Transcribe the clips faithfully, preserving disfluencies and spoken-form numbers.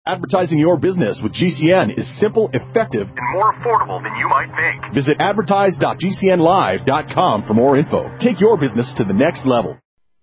Advertising your business with G C N is simple, effective, and more affordable than you might think. Visit advertise dot g c n live dot com for more info. Take your business to the next level.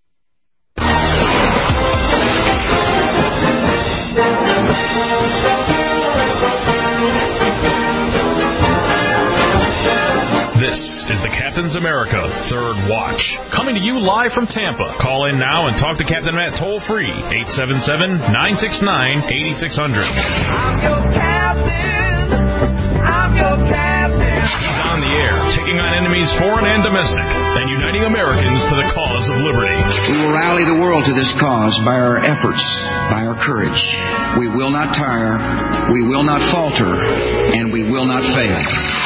This is the Captain's America Third Watch, coming to you live from Tampa. Call in now and talk to Captain Matt toll-free, eight seven seven, nine six nine, eight six zero zero. I'm your captain. I'm your captain. He's on the air, taking on enemies foreign and domestic, and uniting Americans to the cause of liberty. We will rally the world to this cause by our efforts, by our courage. We will not tire, we will not falter, and we will not fail.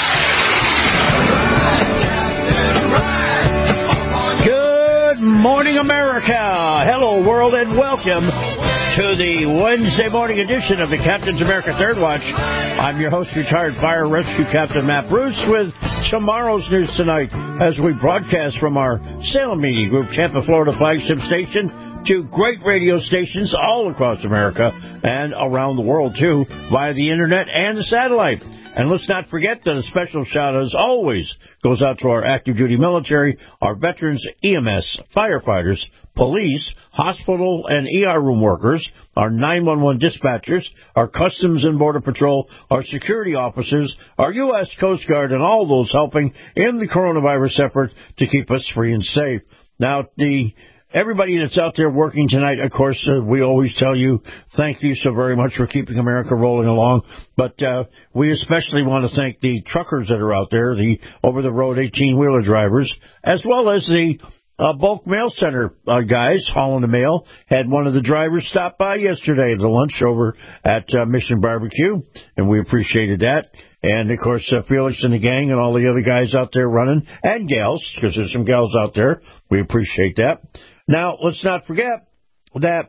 Good morning, America. Hello, world, and welcome to the Wednesday morning edition of the Captain's America Third Watch. I'm your host, retired fire rescue Captain Matt Bruce, with tomorrow's news tonight as we broadcast from our Salem Media Group, Tampa, Florida flagship station, to great radio stations all across America and around the world, too, via the internet and the satellite. And let's not forget that a special shout, as always, goes out to our active duty military, our veterans, E M S, firefighters, police, hospital and E R room workers, our nine one one dispatchers, our Customs and Border Patrol, our security officers, our U S Coast Guard, and all those helping in the coronavirus effort to keep us free and safe. Now, the everybody that's out there working tonight, of course, uh, we always tell you thank you so very much for keeping America rolling along. But uh, we especially want to thank the truckers that are out there, the over-the-road eighteen-wheeler drivers, as well as the uh, bulk mail center uh, guys hauling the mail. Had one of the drivers stop by yesterday at the lunch over at uh, Mission Barbecue, and we appreciated that. And, of course, uh, Felix and the gang and all the other guys out there running, and gals, because there's some gals out there. We appreciate that. Now, let's not forget that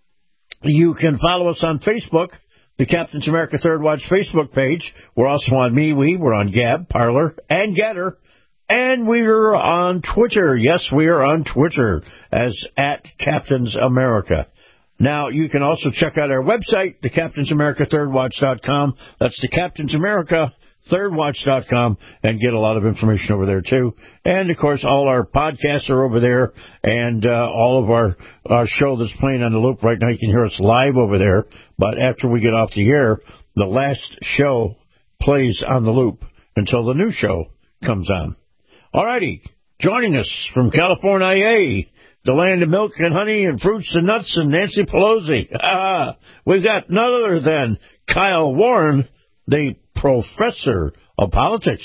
you can follow us on Facebook, the Captain's America Third Watch Facebook page. We're also on MeWe, we're on Gab, Parler, and Getter, and we're on Twitter. Yes, we are on Twitter as at Captain's America. Now, you can also check out our website, the captains america third watch dot com. That's the Captain's America third watch dot com, and get a lot of information over there, too. And, of course, all our podcasts are over there, and uh, all of our, our show that's playing on the loop right now, you can hear us live over there. But after we get off the air, the last show plays on the loop until the new show comes on. All righty, joining us from California, the land of milk and honey and fruits and nuts and Nancy Pelosi. Ah, we've got none other than Kyle Warren, the professor of politics.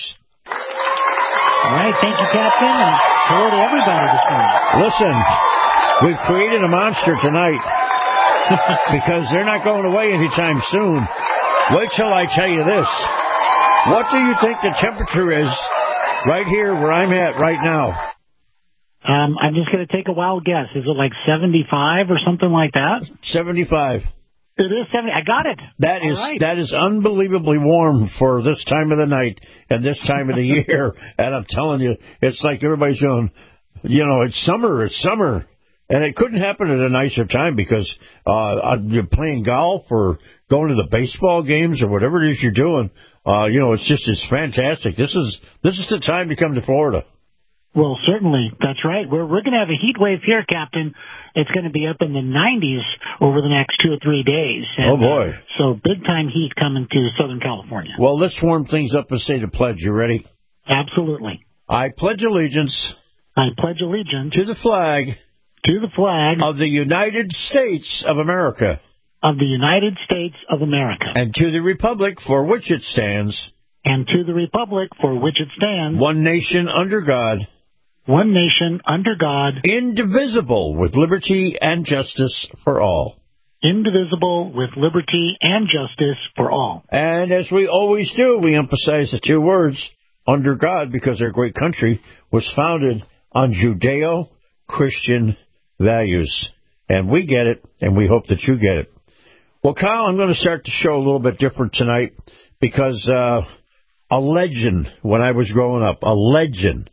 All right, thank you, Captain, and hello to everybody this morning. Listen, we've created a monster tonight because they're not going away anytime soon. Wait till I tell you this. What do you think the temperature is right here where I'm at right now? Um, I'm just going to take a wild guess. Is it like seventy-five or something like that? seventy-five. It is seventy. I got it. That is right. that is unbelievably warm for this time of the night and this time of the year. And I'm telling you, it's like everybody's going, you know, it's summer, it's summer. And it couldn't happen at a nicer time because uh, you're playing golf or going to the baseball games or whatever it is you're doing. Uh, you know, it's just it's fantastic. This is this is the time to come to Florida. Well, certainly. That's right. We're, we're going to have a heat wave here, Captain. It's going to be up in the nineties over the next two or three days. And, oh, boy. Uh, so big-time heat coming to Southern California. Well, let's warm things up and say the pledge. You ready? Absolutely. I pledge allegiance. I pledge allegiance. To the flag. To the flag. Of the United States of America. Of the United States of America. And to the republic for which it stands. And to the republic for which it stands. One nation under God. One nation, under God, indivisible, with liberty and justice for all. Indivisible, with liberty and justice for all. And as we always do, we emphasize the two words, under God, because our great country was founded on Judeo-Christian values. And we get it, and we hope that you get it. Well, Kyle, I'm going to start the show a little bit different tonight, because uh, a legend, when I was growing up, a legend,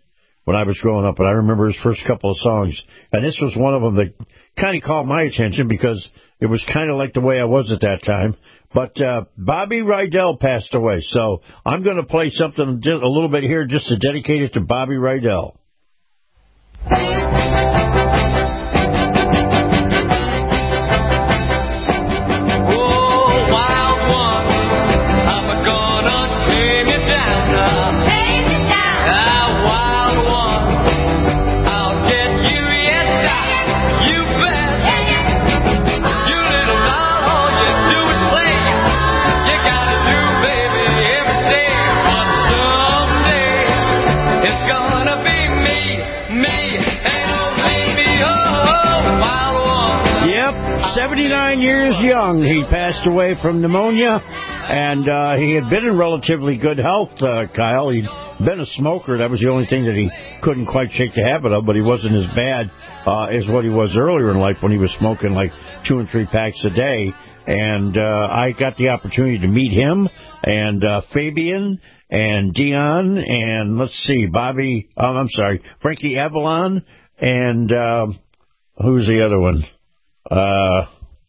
when I was growing up, but I remember his first couple of songs. And this was one of them that kind of caught my attention because it was kind of like the way I was at that time. But uh, Bobby Rydell passed away, so I'm going to play something a little bit here just to dedicate it to Bobby Rydell. seventy-nine years young, he passed away from pneumonia, and uh, he had been in relatively good health, uh, Kyle. He'd been a smoker. That was the only thing that he couldn't quite shake the habit of, but he wasn't as bad uh, as what he was earlier in life when he was smoking like two and three packs a day. And uh, I got the opportunity to meet him and uh, Fabian and Dion and, let's see, Bobby, oh, I'm sorry, Frankie Avalon, and uh, who's the other one? Uh,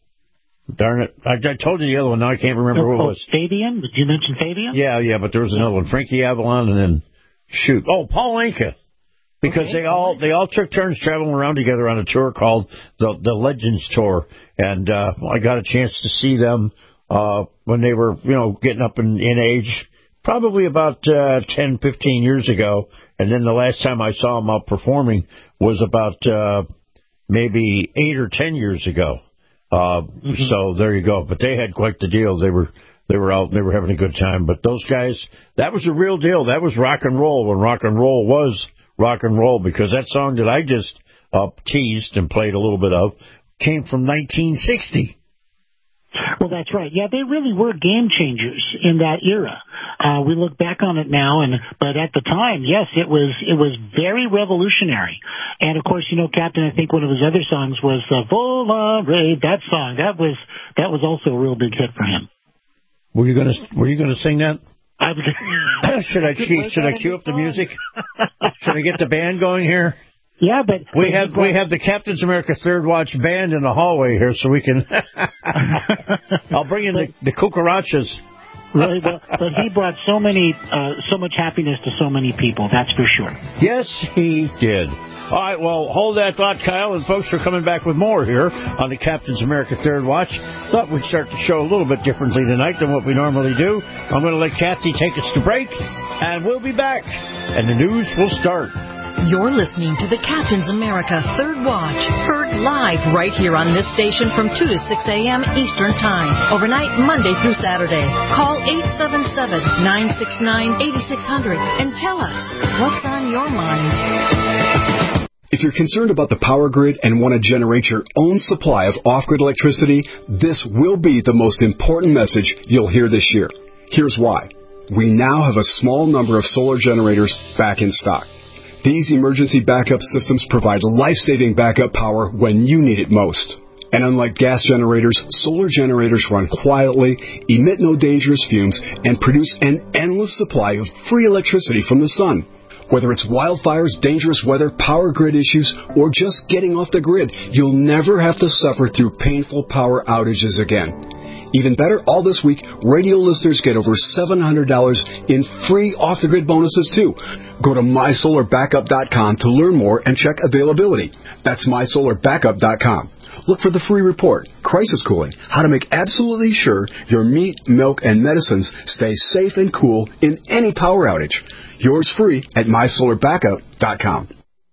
darn it. I, I told you the other one. Now I can't remember oh, who it was. Fabian? Did you mention Fabian? Yeah, yeah, but there was another one. Frankie Avalon and then, shoot. Oh, Paul Anka. Because okay, they all they all took turns traveling around together on a tour called the the Legends Tour. And uh, I got a chance to see them uh, when they were, you know, getting up in, in age, probably about uh, ten, fifteen years ago. And then the last time I saw them out performing was about... Uh, maybe eight or ten years ago. Uh, mm-hmm. So there you go. But they had quite the deal. They were they were out. They were having a good time. But those guys, that was a real deal. That was rock and roll when rock and roll was rock and roll. Because that song that I just uh, teased and played a little bit of came from nineteen sixty. Well, that's right. Yeah, they really were game changers in that era. Uh, we look back on it now, and but at the time, yes, it was it was very revolutionary. And of course, you know, Captain, I think one of his other songs was uh, "Volare." That song that was that was also a real big hit for him. Were you gonna Were you gonna sing that? I was, should I cheat? Should I cue up the music? Should I get the band going here? Yeah, but we have we have the Captain's America Third Watch band in the hallway here, so we can. I'll bring in the, the cucarachas. Really, but, but he brought so many, uh, so much happiness to so many people. That's for sure. Yes, he did. All right, well, hold that thought, Kyle, and folks are coming back with more here on the Captain's America Third Watch. Thought we'd start the show a little bit differently tonight than what we normally do. I'm going to let Kathy take us to break, and we'll be back, and the news will start. You're listening to the Captain's America Third Watch, heard live right here on this station from two to six a.m. Eastern Time, overnight Monday through Saturday. Call eight seven seven, nine six nine, eight six zero zero and tell us what's on your mind. If you're concerned about the power grid and want to generate your own supply of off-grid electricity, this will be the most important message you'll hear this year. Here's why. We now have a small number of solar generators back in stock. These emergency backup systems provide life-saving backup power when you need it most. And unlike gas generators, solar generators run quietly, emit no dangerous fumes, and produce an endless supply of free electricity from the sun. Whether it's wildfires, dangerous weather, power grid issues, or just getting off the grid, you'll never have to suffer through painful power outages again. Even better, all this week, radio listeners get over seven hundred dollars in free off-the-grid bonuses, too. Go to my solar backup dot com to learn more and check availability. That's my solar backup dot com. Look for the free report, Crisis Cooling, how to make absolutely sure your meat, milk, and medicines stay safe and cool in any power outage. Yours free at my solar backup dot com.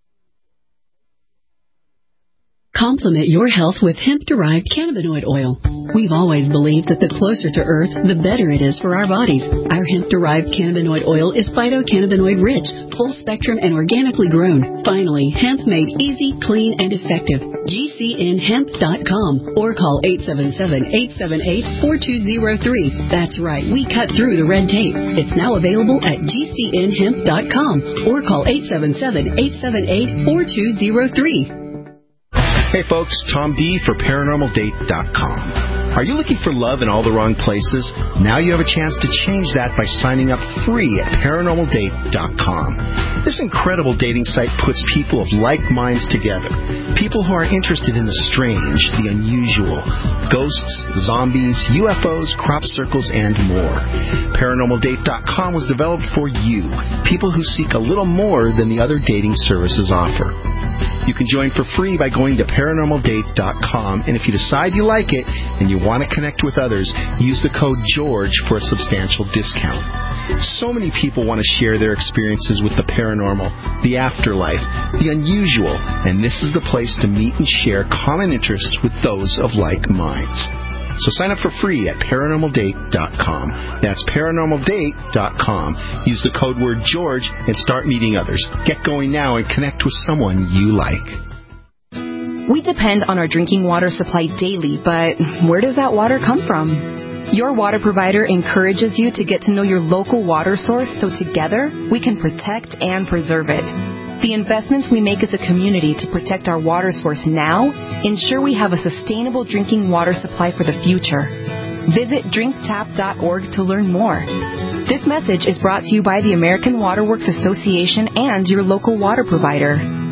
Complement your health with hemp-derived cannabinoid oil. We've always believed that the closer to Earth, the better it is for our bodies. Our hemp-derived cannabinoid oil is phytocannabinoid-rich, full-spectrum, and organically grown. Finally, hemp made easy, clean, and effective. G C N hemp dot com or call eight seven seven, eight seven eight, four two zero three. That's right, we cut through the red tape. It's now available at G C N hemp dot com or call eight seven seven, eight seven eight, four two zero three. Hey folks, Tom D for Paranormal Date dot com. Are you looking for love in all the wrong places? Now you have a chance to change that by signing up free at paranormal date dot com. This incredible dating site puts people of like minds together. People who are interested in the strange, the unusual, ghosts, zombies, U F Os, crop circles, and more. paranormal date dot com was developed for you, people who seek a little more than the other dating services offer. You can join for free by going to paranormal date dot com, and if you decide you like it and you want to connect with others, use the code GEORGE for a substantial discount. So many people want to share their experiences with the paranormal, the afterlife, the unusual, and this is the place to meet and share common interests with those of like minds. So sign up for free at paranormal date dot com. That's paranormal date dot com. Use the code word George and start meeting others. Get going now and connect with someone you like. We depend on our drinking water supply daily, but where does that water come from? Your water provider encourages you to get to know your local water source so together we can protect and preserve it. The investments we make as a community to protect our water source now ensure we have a sustainable drinking water supply for the future. Visit drink tap dot org to learn more. This message is brought to you by the American Water Works Association and your local water provider.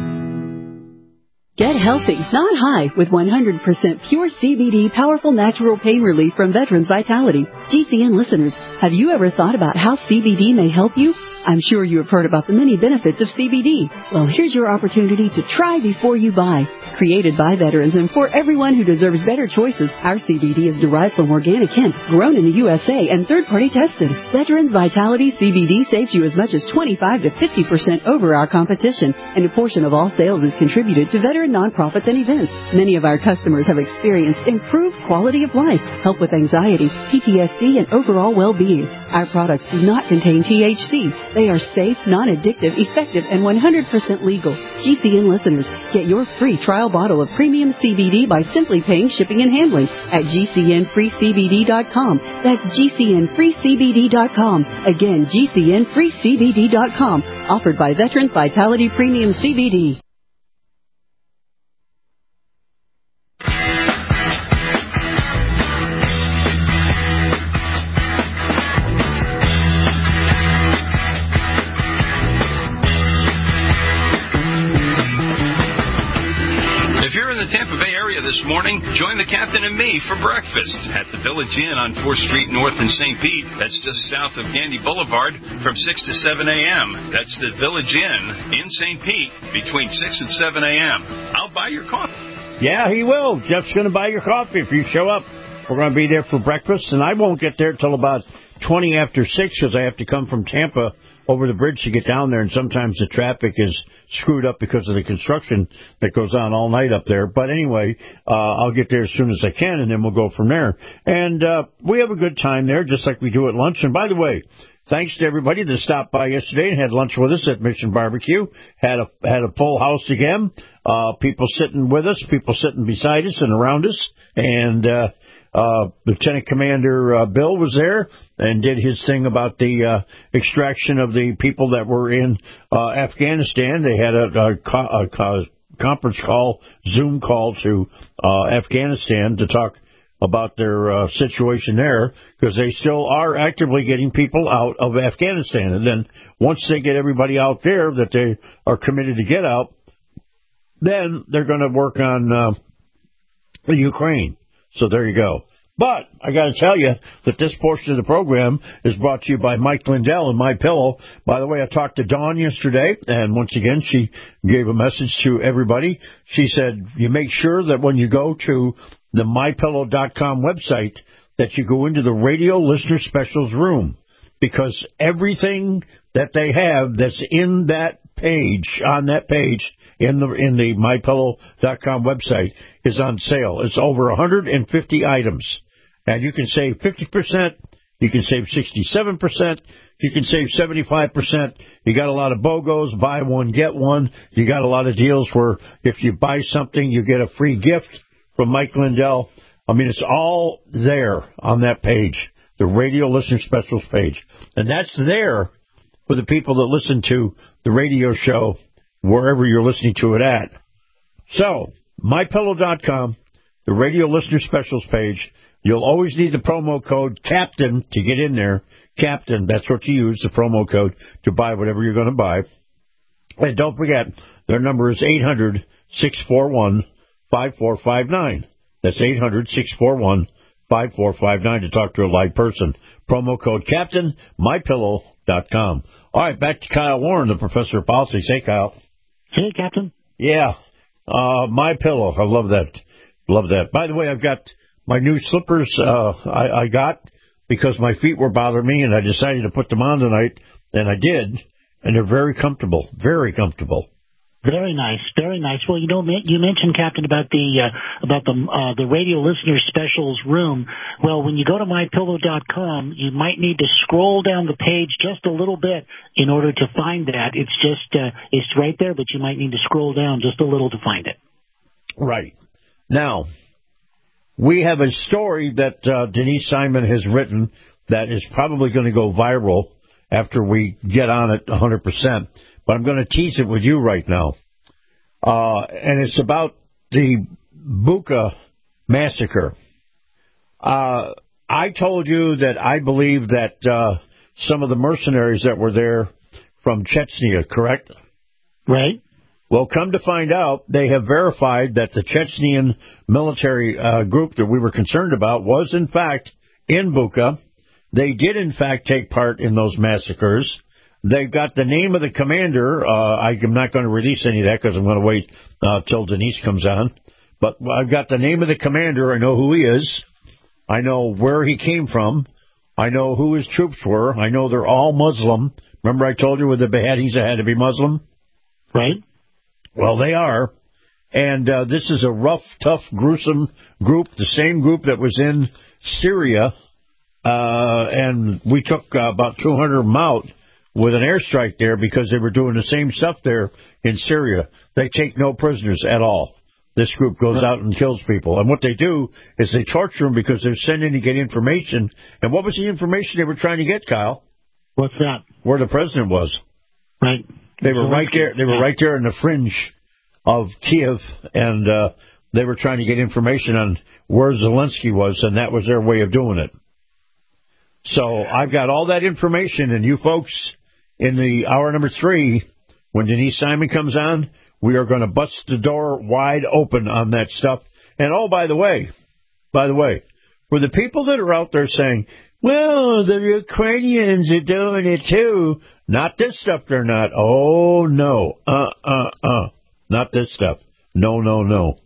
Get healthy, not high, with one hundred percent pure C B D powerful natural pain relief from Veterans Vitality. G C N listeners, have you ever thought about how C B D may help you? I'm sure you have heard about the many benefits of C B D. Well, here's your opportunity to try before you buy. Created by veterans and for everyone who deserves better choices, our C B D is derived from organic hemp, grown in the U S A, and third-party tested. Veterans Vitality C B D saves you as much as twenty-five to fifty percent over our competition, and a portion of all sales is contributed to veteran nonprofits and events. Many of our customers have experienced improved quality of life, help with anxiety, P T S D, and overall well-being. Our products do not contain T H C. They are safe, non-addictive, effective, and one hundred percent legal. G C N listeners, get your free trial bottle of premium C B D by simply paying shipping and handling at G C N free C B D dot com. That's G C N free C B D dot com. Again, G C N free C B D dot com. Offered by Veterans Vitality Premium C B D. Tampa Bay area this morning, join the captain and me for breakfast at the Village Inn on fourth Street North in Saint Pete. That's just south of Gandy Boulevard from six to seven a.m. That's the Village Inn in Saint Pete between six and seven a.m. I'll buy your coffee. Yeah, he will. Jeff's going to buy your coffee if you show up. We're going to be there for breakfast, and I won't get there till about twenty after six because I have to come from Tampa over the bridge to get down there, and sometimes the traffic is screwed up because of the construction that goes on all night up there. But anyway, uh, I'll get there as soon as I can, and then we'll go from there. And uh, we have a good time there, just like we do at lunch. And by the way, thanks to everybody that stopped by yesterday and had lunch with us at Mission Barbecue. Had a had a full house again. Uh, people sitting with us, people sitting beside us and around us, and uh, Uh, Lieutenant Commander uh, Bill was there and did his thing about the uh, extraction of the people that were in uh, Afghanistan. They had a, a, a, a conference call, Zoom call to uh, Afghanistan to talk about their uh, situation there, because they still are actively getting people out of Afghanistan. And then once they get everybody out there that they are committed to get out, then they're going to work on uh, Ukraine. So there you go. But I got to tell you that this portion of the program is brought to you by Mike Lindell and MyPillow. By the way, I talked to Dawn yesterday, and once again, she gave a message to everybody. She said, you make sure that when you go to the my pillow dot com website, that you go into the radio listener specials room, because everything that they have that's in that page, on that page, in the in the my pillow dot com website is on sale. It's over one hundred fifty items. And you can save fifty percent, you can save sixty-seven percent, you can save seventy-five percent. You got a lot of BOGOs, buy one, get one. You got a lot of deals where if you buy something, you get a free gift from Mike Lindell. I mean, it's all there on that page, the radio listener specials page. And that's there for the people that listen to the radio show wherever you're listening to it at. So, my pillow dot com, the radio listener specials page. You'll always need the promo code CAPTAIN to get in there. Captain, that's what you use, the promo code, to buy whatever you're going to buy. And don't forget, their number is eight hundred, six four one, five four five nine. That's eight hundred, six four one, five four five nine to talk to a live person. Promo code CAPTAIN, my pillow dot com. All right, back to Kyle Warren, the professor of politics. Hey, Kyle. Hey, Captain. Yeah, uh, MyPillow. I love that. Love that. By the way, I've got my new slippers uh, I, I got because my feet were bothering me, and I decided to put them on tonight, and I did, and they're very comfortable, very comfortable. Very nice, very nice. Well, you know, you mentioned, Captain, about the uh, about the uh, the radio listener specials room. Well, when you go to my pillow dot com, you might need to scroll down the page just a little bit in order to find that. It's just uh, it's right there, but you might need to scroll down just a little to find it. Right. Now, we have a story that uh, Denise Simon has written that is probably going to go viral after we get on it one hundred percent. But I'm going to tease it with you right now. Uh, and it's about the Bucha massacre. Uh, I told you that I believe that uh, some of the mercenaries that were there from Chechnya, correct? Right. Well, come to find out, they have verified that the Chechnyan military uh, group that we were concerned about was, in fact, in Bucha. They did, in fact, take part in those massacres. They've got the name of the commander. Uh, I'm not going to release any of that because I'm going to wait uh, till Denise comes on. But I've got the name of the commander. I know who he is. I know where he came from. I know who his troops were. I know they're all Muslim. Remember I told you with the beheadings they had to be Muslim? Right. Well, they are. And uh, this is a rough, tough, gruesome group, the same group that was in Syria. Uh, and we took uh, about two hundred of them out with an airstrike there because they were doing the same stuff there in Syria. They take no prisoners at all. This group goes out and kills people. And what they do is they torture them because they're sending to get information. And what was the information they were trying to get, Kyle? What's that? Where the president was. Right. They were right there. They were right there in the fringe of Kiev, and uh, they were trying to get information on where Zelensky was, and that was their way of doing it. So I've got all that information, and you folks, in the hour number three, when Denise Simon comes on, we are going to bust the door wide open on that stuff. And oh, by the way, by the way, for the people that are out there saying, well, the Ukrainians are doing it too, not this stuff they're not. Oh, no. Uh, uh, uh. Not this stuff. No, no, no.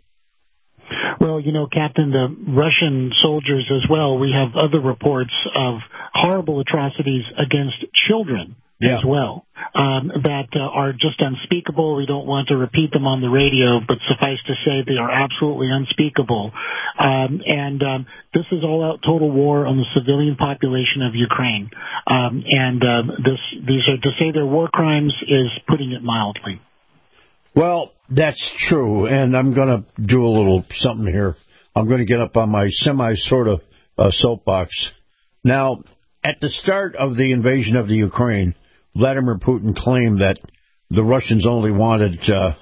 Well, you know, Captain, the Russian soldiers as well, we have other reports of horrible atrocities against children yeah. as well um, that uh, are just unspeakable. We don't want to repeat them on the radio, but suffice to say they are absolutely unspeakable. Um, and um, this is all-out total war on the civilian population of Ukraine. Um, and uh, this, these are, to say they're war crimes is putting it mildly. Well, that's true, and I'm going to do a little something here. I'm going to get up on my semi-sort of uh, soapbox. Now, at the start of the invasion of the Ukraine, Vladimir Putin claimed that the Russians only wanted uh,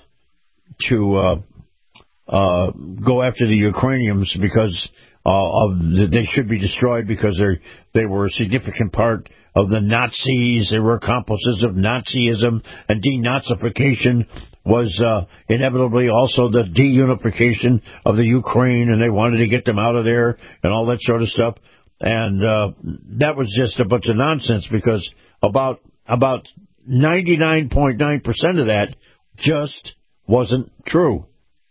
to uh, uh, go after the Ukrainians because uh, of the, they should be destroyed because they they were a significant part of the Nazis. They were accomplices of Nazism, and denazification was uh, inevitably also the deunification of the Ukraine, and they wanted to get them out of there and all that sort of stuff. And uh, that was just a bunch of nonsense because about about ninety-nine point nine percent of that just wasn't true.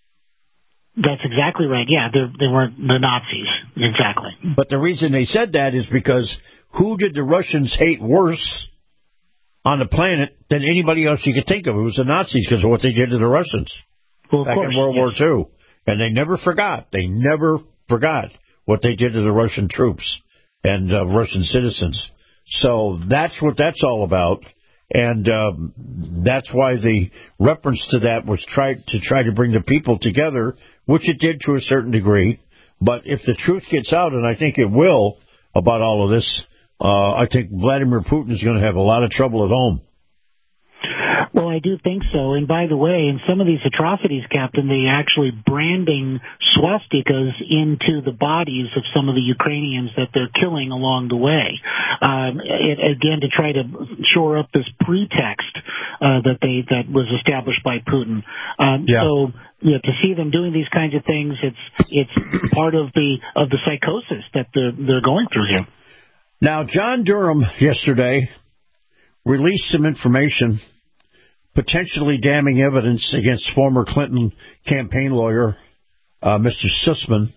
That's exactly right. Yeah, they weren't the Nazis. Exactly. But the reason they said that is because who did the Russians hate worse on the planet than anybody else you could think of? It was the Nazis because of what they did to the Russians well, back course, in World yes. War Two. And they never forgot. They never forgot what they did to the Russian troops and uh, Russian citizens. So that's what that's all about. And um, that's why the reference to that was try to try to bring the people together, which it did to a certain degree. But if the truth gets out, and I think it will, about all of this, uh, I think Vladimir Putin is going to have a lot of trouble at home. Well, I do think so. And by the way, in some of these atrocities, Captain, they actually branding swastikas into the bodies of some of the Ukrainians that they're killing along the way. Um, it, again, to try to shore up this pretext uh, that they that was established by Putin. Um, yeah. So, yeah, to see them doing these kinds of things, it's it's part of the of the psychosis that they're they're going through here. Now, John Durham yesterday released some information, potentially damning evidence against former Clinton campaign lawyer, uh, Mister Sussman.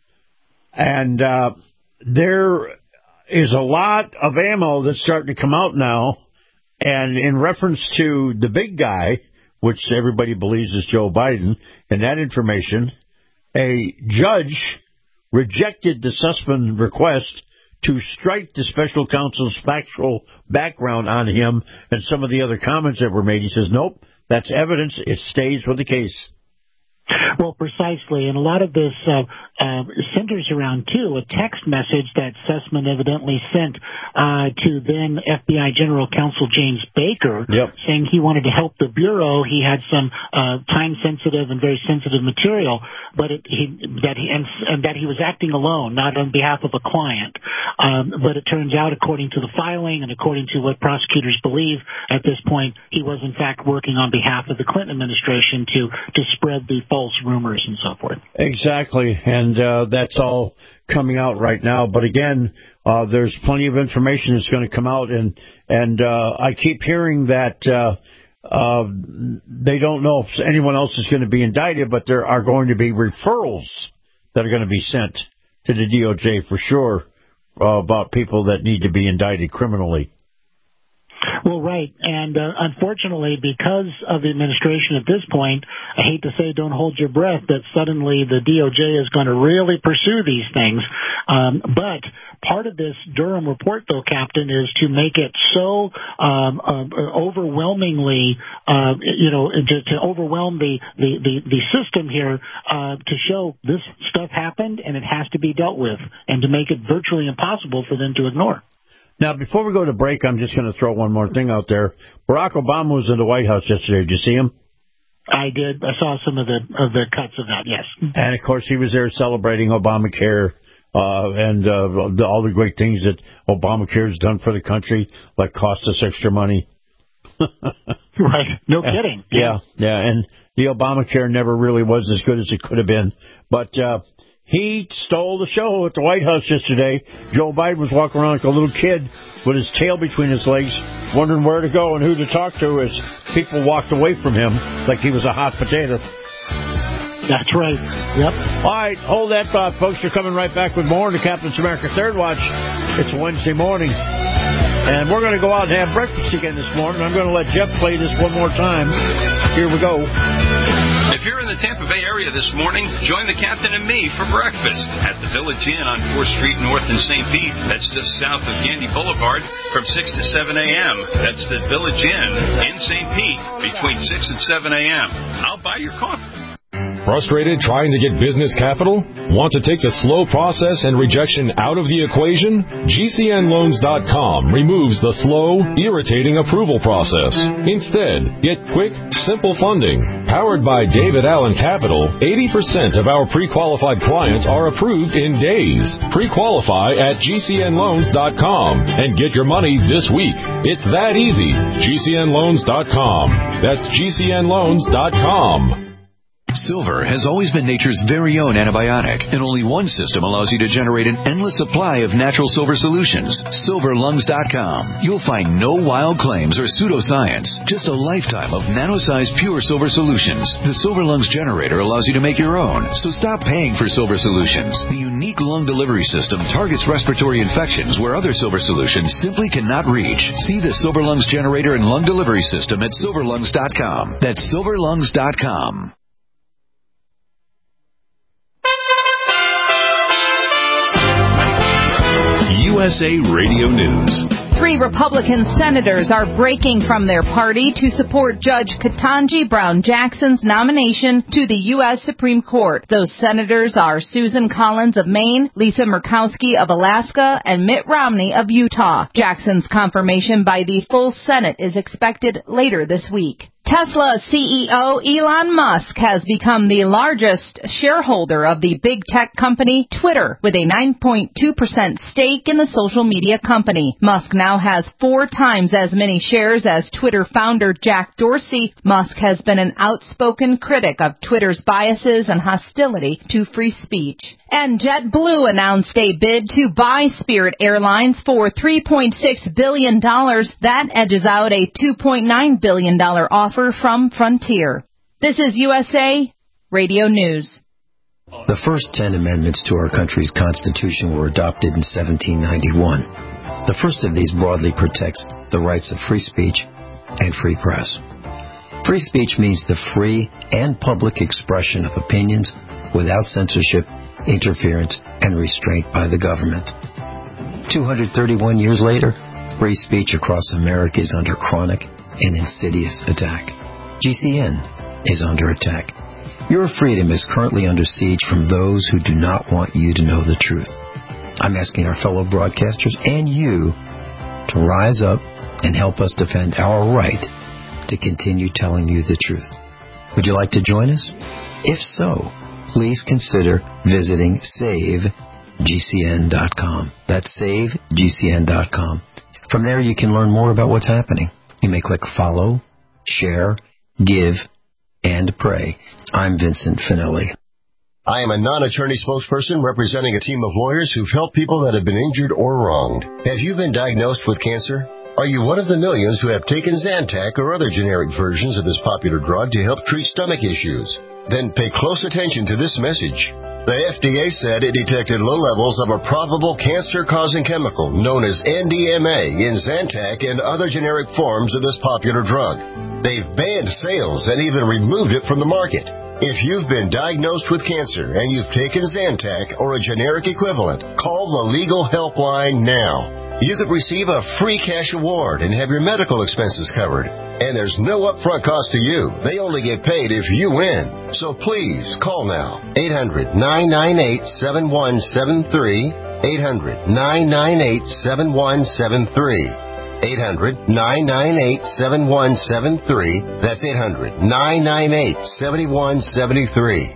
And uh, there is a lot of ammo that's starting to come out now. And in reference to the big guy, which everybody believes is Joe Biden, and that information, a judge rejected the Sussman request to strike the special counsel's factual background on him and some of the other comments that were made. He says, nope, that's evidence. It stays with the case. Well, precisely. And a lot of this uh, uh, centers around, too, a text message that Sussman evidently sent uh, to then F B I General Counsel James Baker, yep. saying he wanted to help the Bureau. He had some uh, time-sensitive and very sensitive material, but it, he, that he and, and that he was acting alone, not on behalf of a client. Um, but it turns out, according to the filing and according to what prosecutors believe at this point, he was, in fact, working on behalf of the Clinton administration to, to spread the false rumors and so forth. Exactly, and uh, that's all coming out right now. But again, uh, there's plenty of information that's going to come out, and and uh, I keep hearing that uh, uh, they don't know if anyone else is going to be indicted, but there are going to be referrals that are going to be sent to the D O J for sure uh, about people that need to be indicted criminally. Well, right. And uh, unfortunately, because of the administration at this point, I hate to say don't hold your breath that suddenly the D O J is going to really pursue these things. Um, but part of this Durham report, though, Captain, is to make it so um, uh, overwhelmingly, uh, you know, to, to overwhelm the, the, the, the system here uh, to show this stuff happened and it has to be dealt with, and to make it virtually impossible for them to ignore. Now, before we go to break, I'm just going to throw one more thing out there. Barack Obama was in the White House yesterday. Did you see him? I did. I saw some of the of the cuts of that, yes. And, of course, he was there celebrating Obamacare uh, and uh, the, all the great things that Obamacare has done for the country, like cost us extra money. Right. No kidding. Yeah, yeah. And the Obamacare never really was as good as it could have been. But uh, he stole the show at the White House yesterday. Joe Biden was walking around like a little kid with his tail between his legs, wondering where to go and who to talk to as people walked away from him like he was a hot potato. That's right. Yep. All right, hold that thought, folks. We're coming right back with more in the Captain's America Third Watch. It's Wednesday morning, and we're going to go out and have breakfast again this morning. I'm going to let Jeff play this one more time. Here we go. If you're in the Tampa Bay area this morning, join the Captain and me for breakfast at the Village Inn on fourth Street North in Saint Pete. That's just south of Gandy Boulevard from six to seven a.m. That's the Village Inn in Saint Pete between six and seven a.m. I'll buy your coffee. Frustrated trying to get business capital? Want to take the slow process and rejection out of the equation? G C N loans dot com removes the slow, irritating approval process. Instead, get quick, simple funding. Powered by David Allen Capital, eighty percent of our pre-qualified clients are approved in days. Pre-qualify at G C N loans dot com and get your money this week. It's that easy. G C N loans dot com. That's G C N loans dot com. Silver has always been nature's very own antibiotic, and only one system allows you to generate an endless supply of natural silver solutions. Silver Lungs dot com. You'll find no wild claims or pseudoscience, just a lifetime of nano-sized pure silver solutions. The Silver Lungs generator allows you to make your own, so stop paying for silver solutions. The unique lung delivery system targets respiratory infections where other silver solutions simply cannot reach. See the Silver Lungs generator and lung delivery system at Silver Lungs dot com. That's Silver Lungs dot com. U S A Radio News. Three Republican senators are breaking from their party to support Judge Ketanji Brown Jackson's nomination to the U S Supreme Court. Those senators are Susan Collins of Maine, Lisa Murkowski of Alaska, and Mitt Romney of Utah. Jackson's confirmation by the full Senate is expected later this week. Tesla C E O Elon Musk has become the largest shareholder of the big tech company Twitter, with a nine point two percent stake in the social media company. Musk now has four times as many shares as Twitter founder Jack Dorsey. Musk has been an outspoken critic of Twitter's biases and hostility to free speech. And JetBlue announced a bid to buy Spirit Airlines for three point six billion dollars. That edges out a two point nine billion dollars offer from Frontier. This is U S A Radio News. The first ten amendments to our country's Constitution were adopted in seventeen ninety-one. The first of these broadly protects the rights of free speech and free press. Free speech means the free and public expression of opinions without censorship, interference, and restraint by the government. two hundred thirty-one years later, free speech across America is under chronic and insidious attack. G C N is under attack. Your freedom is currently under siege from those who do not want you to know the truth. I'm asking our fellow broadcasters and you to rise up and help us defend our right to continue telling you the truth. Would you like to join us? If so, please consider visiting save G C N dot com. That's save G C N dot com. From there, you can learn more about what's happening. You may click follow, share, give, and pray. I'm Vincent Finelli. I am a non-attorney spokesperson representing a team of lawyers who've helped people that have been injured or wronged. Have you been diagnosed with cancer? Are you one of the millions who have taken Zantac or other generic versions of this popular drug to help treat stomach issues? Then pay close attention to this message. The F D A said it detected low levels of a probable cancer-causing chemical known as N D M A in Zantac and other generic forms of this popular drug. They've banned sales and even removed it from the market. If you've been diagnosed with cancer and you've taken Zantac or a generic equivalent, call the Legal Helpline now. You could receive a free cash award and have your medical expenses covered. And there's no upfront cost to you. They only get paid if you win. So please, call now. eight hundred, nine nine eight, seven one seven three. eight hundred, nine nine eight, seven one seven three. eight hundred, nine nine eight, seven one seven three. That's eight hundred, nine nine eight, seven one seven three.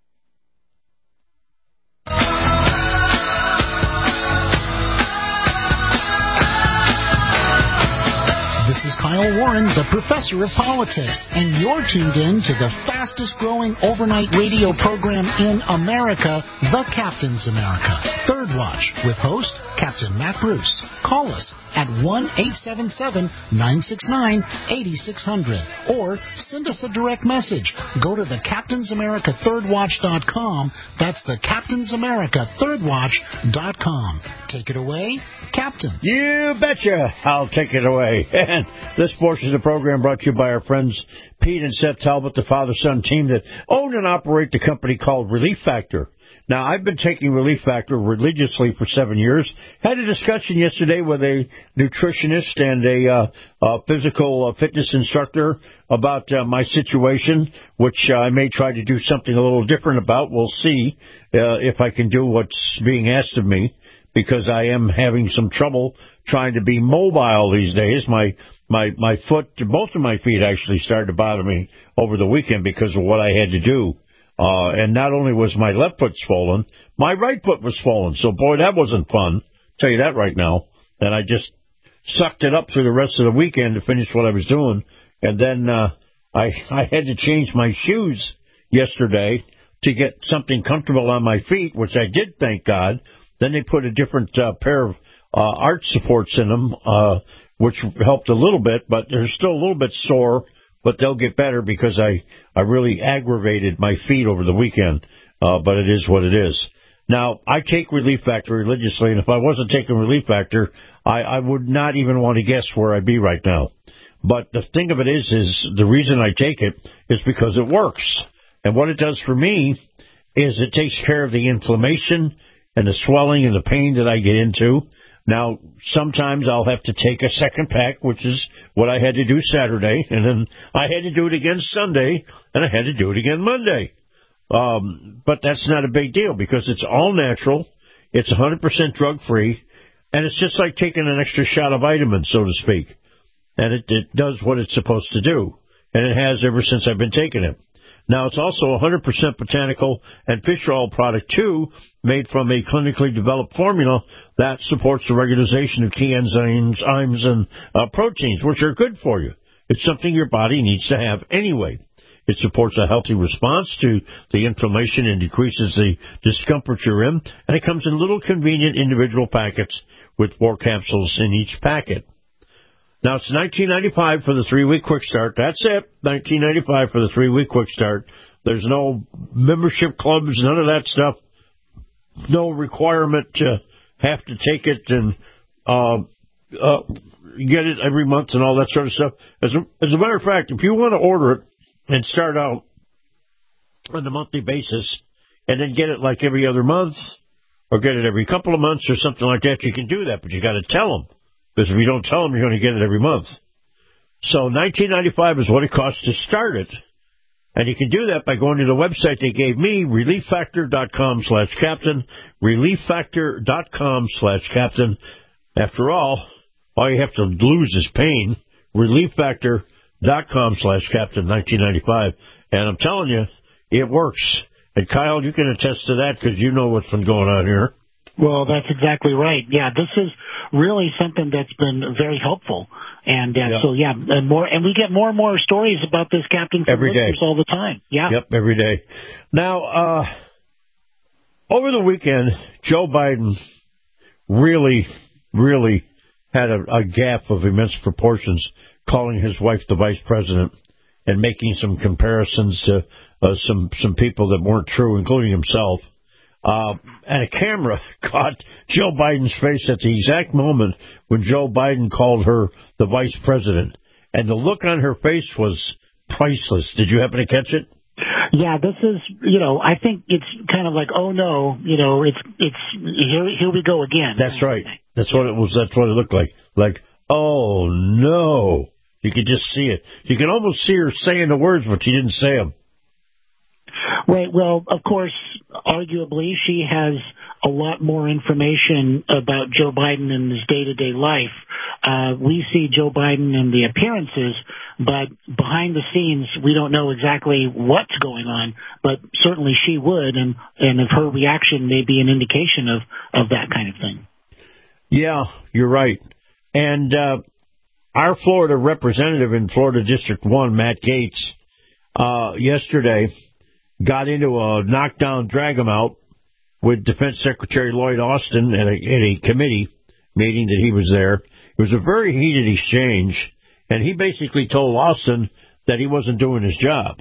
This is Kyle Warren, the professor of politics, and you're tuned in to the fastest-growing overnight radio program in America, The Captain's America. Third Watch, with host Captain Matt Bruce. Call us at one eight seven seven, nine six nine, eight six zero zero or send us a direct message. Go to the captains america third watch dot com. That's the captains america third watch dot com. Take it away, Captain. You betcha. I'll take it away. And this portion of the program brought to you by our friends Pete and Seth Talbot, the father-son team that own and operate the company called Relief Factor. Now, I've been taking Relief Factor religiously for seven years. Had a discussion yesterday with a nutritionist and a uh, uh, physical uh, fitness instructor about uh, my situation, which uh, I may try to do something a little different about. We'll see uh, if I can do what's being asked of me, because I am having some trouble trying to be mobile these days. My my my foot, both of my feet actually started to bother me over the weekend because of what I had to do. Uh, and not only was my left foot swollen, my right foot was swollen. So, boy, that wasn't fun. I'll tell you that right now. And I just sucked it up through the rest of the weekend to finish what I was doing. And then uh, I, I had to change my shoes yesterday to get something comfortable on my feet, which I did, thank God. Then they put a different uh, pair of uh, arch supports in them, uh, which helped a little bit, but they're still a little bit sore. But they'll get better because I, I really aggravated my feet over the weekend. Uh, but it is what it is. Now, I take Relief Factor religiously, and if I wasn't taking Relief Factor, I, I would not even want to guess where I'd be right now. But the thing of it is, is the reason I take it is because it works. And what it does for me is it takes care of the inflammation and the swelling and the pain that I get into. Now, sometimes I'll have to take a second pack, which is what I had to do Saturday, and then I had to do it again Sunday, and I had to do it again Monday. Um, but that's not a big deal because it's all natural, it's one hundred percent drug-free, and it's just like taking an extra shot of vitamins, so to speak. And it, it does what it's supposed to do, and it has ever since I've been taking it. Now, it's also a one hundred percent botanical and fish oil product, too, made from a clinically developed formula that supports the regularization of key enzymes, enzymes and uh, proteins, which are good for you. It's something your body needs to have anyway. It supports a healthy response to the inflammation and decreases the discomfort you're in, and it comes in little convenient individual packets with four capsules in each packet. Now, it's nineteen ninety-five dollars for the three-week quick start. That's it, nineteen ninety-five dollars for the three-week quick start. There's no membership clubs, none of that stuff. No requirement to have to take it and uh, uh, get it every month and all that sort of stuff. As a, as a matter of fact, if you want to order it and start out on a monthly basis and then get it like every other month or get it every couple of months or something like that, you can do that, but you got to tell them. Because if you don't tell them, you're going to get it every month. So nineteen ninety-five dollars is what it costs to start it. And you can do that by going to the website they gave me, relieffactor.com slash captain, relieffactor.com slash captain. After all, all you have to lose is pain. relieffactor.com slash captain, nineteen ninety-five. And I'm telling you, it works. And Kyle, you can attest to that because you know what's been going on here. Well, that's exactly right. Yeah, this is really something that's been very helpful. And uh, yeah. so, yeah, and more, and we get more and more stories about this, Captain, from every day, all the time. Yeah. Yep, every day. Now, uh, over the weekend, Joe Biden really, really had a, a gaffe of immense proportions, calling his wife the vice president and making some comparisons to uh, some some people that weren't true, including himself. Uh, and a camera caught Joe Biden's face at the exact moment when Joe Biden called her the vice president. And the look on her face was priceless. Did you happen to catch it? Yeah, this is, you know, I think it's kind of like, oh no, you know, it's, it's, here, here we go again. That's right. That's what it was. That's what it looked like. Like, oh no. You could just see it. You can almost see her saying the words, but she didn't say them. Right. Well, of course, arguably, she has a lot more information about Joe Biden in his day-to-day life. Uh, we see Joe Biden in the appearances, but behind the scenes, we don't know exactly what's going on, but certainly she would, and, and if her reaction may be an indication of, of that kind of thing. Yeah, you're right. And uh, our Florida representative in Florida District one, Matt Gaetz, uh, yesterday got into a knockdown, drag 'em out with Defense Secretary Lloyd Austin at a, at a committee meeting that he was there. It was a very heated exchange, and he basically told Austin that he wasn't doing his job.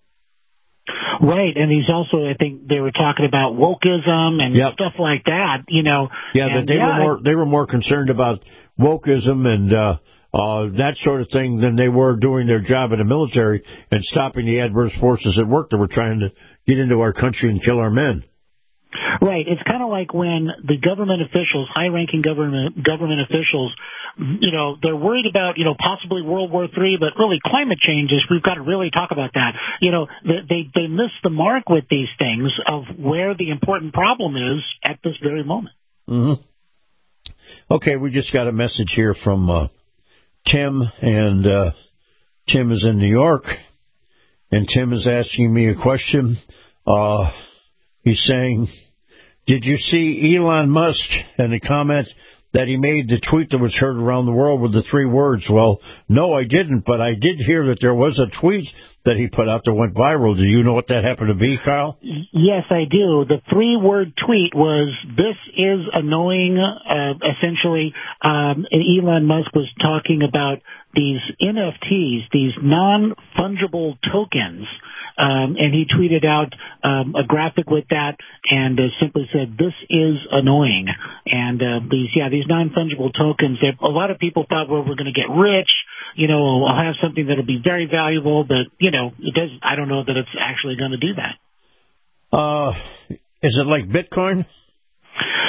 Right, and he's also, I think they were talking about wokeism and yep. stuff like that, you know. Yeah, and, but they yeah, were more they were more concerned about wokeism and uh, uh, that sort of thing than they were doing their job in the military and stopping the adverse forces at work that were trying to get into our country and kill our men. Right. It's kind of like when the government officials, high-ranking government government officials, you know, they're worried about, you know, possibly World War Three, but really climate change is, we've got to really talk about that. You know, they they miss the mark with these things of where the important problem is at this very moment. Mm-hmm. Okay, we just got a message here from uh, Tim, and uh, Tim is in New York, and Tim is asking me a question. Uh, he's saying, did you see Elon Musk and the comment that he made, the tweet that was heard around the world with the three words? Well, no, I didn't, but I did hear that there was a tweet that he put out that went viral. Do you know what that happened to be, Kyle? Yes, I do. The three-word tweet was, this is annoying, uh, essentially. Um, and Elon Musk was talking about these N F Ts, these non-fungible tokens. Um, and he tweeted out um, a graphic with that and uh, simply said, this is annoying. And uh, these, yeah, these non-fungible tokens, a lot of people thought, well, we're going to get rich. You know, I'll have something that'll be very valuable, but, you know, it does. I don't know that it's actually going to do that. Uh, is it like Bitcoin?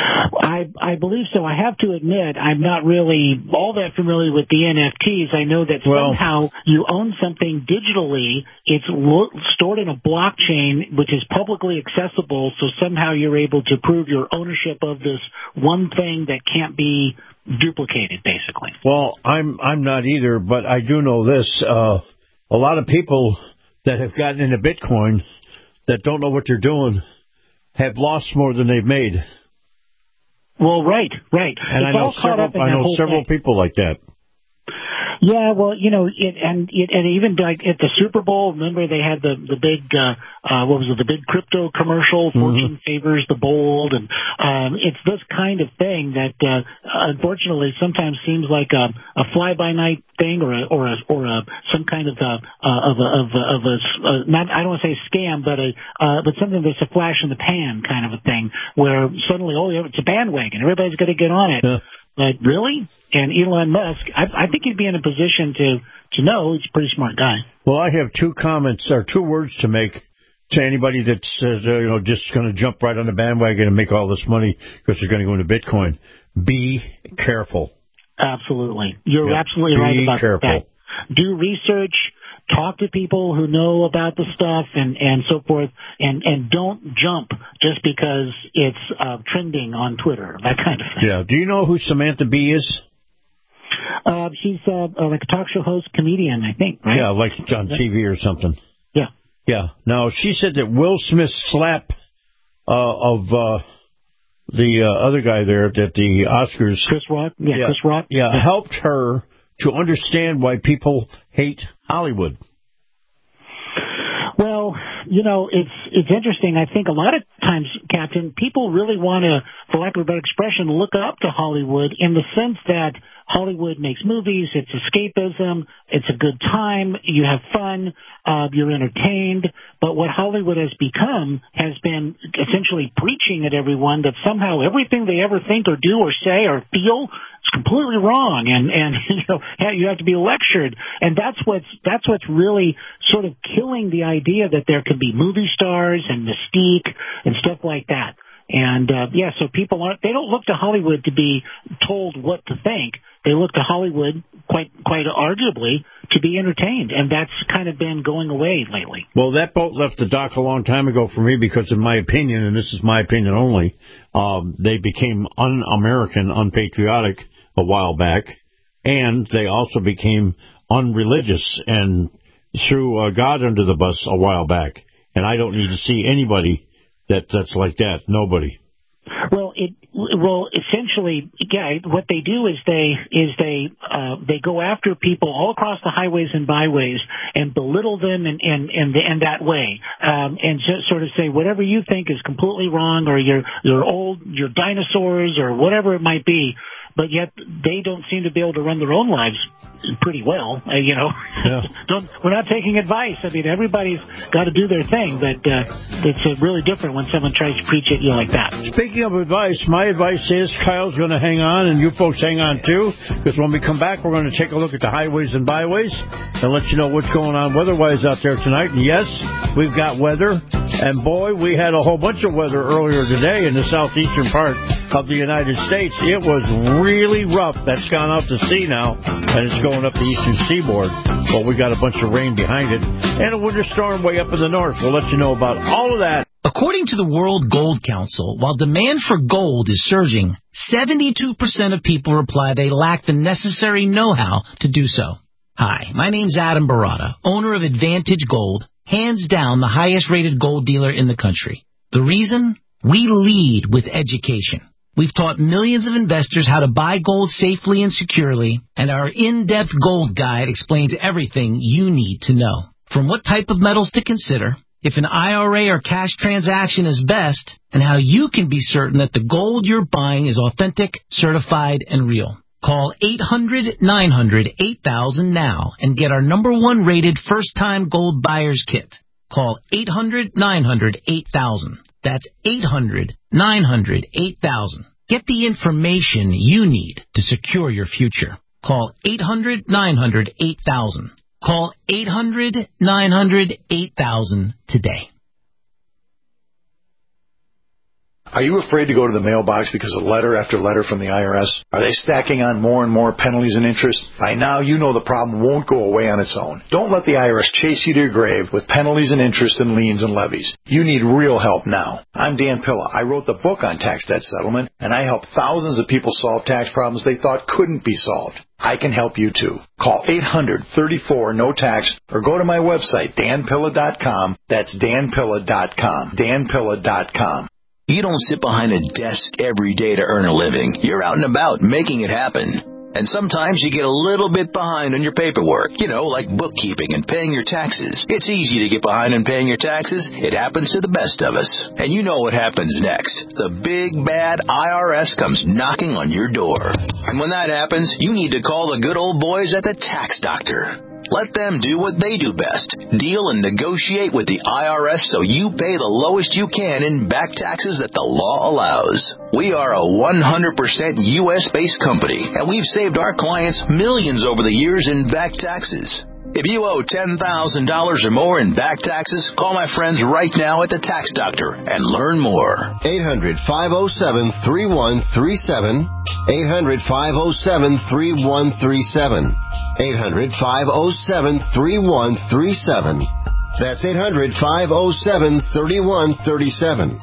I I believe so. I have to admit, I'm not really all that familiar with the N F Ts. I know that Well, somehow you own something digitally. It's lo- stored in a blockchain, which is publicly accessible. So somehow you're able to prove your ownership of this one thing that can't be duplicated, basically. Well, I'm I'm not either, but I do know this. Uh, a lot of people that have gotten into Bitcoin that don't know what they're doing have lost more than they've made. Well, right, right. And it's I know all caught several, up in I that know whole several thing. people like that. Yeah, well, you know, it, and it, and even like at the Super Bowl, remember they had the the big uh, uh what was it, the big crypto commercial, Fortune mm-hmm. favors the bold, and um it's this kind of thing that uh, unfortunately sometimes seems like a, a fly by night thing or a, or a, or a some kind of a, uh, of a of a, of a uh, not I don't want to say scam, but a uh, but something that's a flash in the pan kind of a thing where suddenly oh it's a bandwagon, everybody's got to get on it. Yeah. But really? And Elon Musk, I, I think he'd be in a position to, to know. He's a pretty smart guy. Well, I have two comments or two words to make to anybody that says, uh, you know, just going to jump right on the bandwagon and make all this money because they're going to go into Bitcoin. Be careful. Absolutely. You're yep. absolutely Be right about careful. that. Do research. Talk to people who know about the stuff and, and so forth, and, and don't jump just because it's uh, trending on Twitter, that kind of thing. Yeah. Do you know who Samantha Bee is? Uh, she's uh, uh, like a talk show host, comedian, I think, right? Yeah, like on T V or something. Yeah. Yeah. Now, she said that Will Smith's slap uh, of uh, the uh, other guy there at the Oscars. Chris Rock? Yeah, yeah Chris Rock. Yeah, yeah, helped her to understand why people hate Hollywood. Well, you know, it's it's interesting. I think a lot of times, Captain, people really want to, for lack of a better expression, look up to Hollywood in the sense that Hollywood makes movies, it's escapism, it's a good time, you have fun, uh, you're entertained. But what Hollywood has become has been essentially preaching at everyone that somehow everything they ever think or do or say or feel is completely wrong, and and you know you have to be lectured. And that's what's that's what's really sort of killing the idea that there could be movie stars and mystique and stuff like that. And, uh, yeah, so people aren't, they don't look to Hollywood to be told what to think. They look to Hollywood, quite, quite arguably, to be entertained. And that's kind of been going away lately. Well, that boat left the dock a long time ago for me because, in my opinion, and this is my opinion only, um, they became un-American, unpatriotic a while back. And they also became unreligious and threw uh, God under the bus a while back. And I don't need to see anybody That that's like that. Nobody. Well, it well essentially, yeah. What they do is they is they uh, they go after people all across the highways and byways and belittle them in in in, the, in that way, um, and just sort of say whatever you think is completely wrong, or you're you're old, you're dinosaurs, or whatever it might be. But yet they don't seem to be able to run their own lives pretty well, uh, you know. Yeah. don't, we're not taking advice. I mean, everybody's got to do their thing, but uh, it's uh, really different when someone tries to preach at you like that. Speaking of advice, my advice is Kyle's going to hang on, and you folks hang on too, because when we come back, we're going to take a look at the highways and byways and let you know what's going on weather-wise out there tonight. And yes, we've got weather, and boy, we had a whole bunch of weather earlier today in the southeastern part of the United States. It was really rough. That's gone out to sea now, and it's going up the eastern seaboard. Well, we got a bunch of rain behind it, and a winter storm way up in the north. We'll let you know about all of that. According to the World Gold Council, while demand for gold is surging, seventy-two percent of people reply they lack the necessary know-how to do so. Hi, my name's Adam Barata, owner of Advantage Gold, hands down the highest-rated gold dealer in the country. The reason? We lead with education. We've taught millions of investors how to buy gold safely and securely, and our in-depth gold guide explains everything you need to know. From what type of metals to consider, if an I R A or cash transaction is best, and how you can be certain that the gold you're buying is authentic, certified, and real. Call eight hundred nine hundred eight thousand now and get our number one rated first-time gold buyer's kit. Call eight hundred nine hundred eight thousand. That's eight hundred nine hundred eight thousand. Get the information you need to secure your future. Call eight hundred nine hundred eight thousand. Call eight hundred nine hundred eight thousand today. Are you afraid to go to the mailbox because of letter after letter from the I R S? Are they stacking on more and more penalties and interest? By now, you know the problem won't go away on its own. Don't let the I R S chase you to your grave with penalties and interest and liens and levies. You need real help now. I'm Dan Pilla. I wrote the book on tax debt settlement, and I help thousands of people solve tax problems they thought couldn't be solved. I can help you too. Call eight hundred, thirty-four, no tax or go to my website, dan pilla dot com. That's dan pilla dot com. dan pilla dot com. You don't sit behind a desk every day to earn a living. You're out and about making it happen. And sometimes you get a little bit behind on your paperwork, you know, like bookkeeping and paying your taxes. It's easy to get behind on paying your taxes. It happens to the best of us. And you know what happens next. The big, bad I R S comes knocking on your door. And when that happens, you need to call the good old boys at the Tax Doctor. Let them do what they do best. Deal and negotiate with the I R S so you pay the lowest you can in back taxes that the law allows. We are a one hundred percent U S-based company, and we've saved our clients millions over the years in back taxes. If you owe ten thousand dollars or more in back taxes, call my friends right now at the Tax Doctor and learn more. eight hundred, five oh seven, three one three seven. eight hundred, five oh seven, three one three seven. eight hundred, five oh seven, three one three seven. That's eight hundred, five oh seven, three one three seven.